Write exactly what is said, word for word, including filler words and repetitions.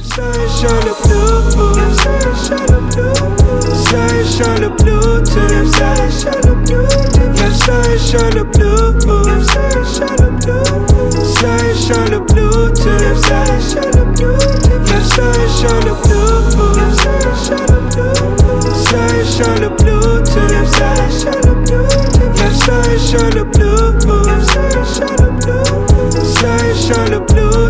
Sur le Bluetooth, sur le Bluetooth, sur le Bluetooth, sur le Bluetooth, sur le Bluetooth, sur le Bluetooth, sur le Bluetooth, sur le Bluetooth, sur le Bluetooth, sur le Bluetooth, sur le Bluetooth, sur le Bluetooth, sur le Bluetooth, sur le Bluetooth.